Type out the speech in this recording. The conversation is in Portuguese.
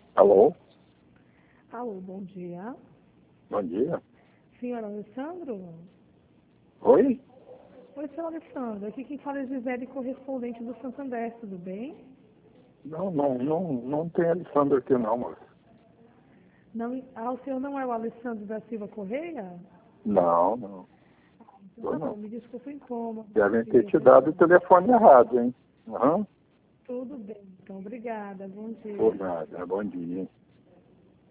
Alô? Alô, bom dia. Bom dia. Senhor Alessandro? Oi? Oi, senhor Alessandro. Aqui quem fala é Gisele, correspondente do Santander, tudo bem? Não tem Alessandro aqui não, moço. Não, o senhor não é o Alessandro da Silva Correia? Não. Então, tá bom, me desculpa o incômodo. Devem ter te dado o telefone errado, hein? Aham. Tudo bem, então, obrigada, bom dia. Por nada, bom dia.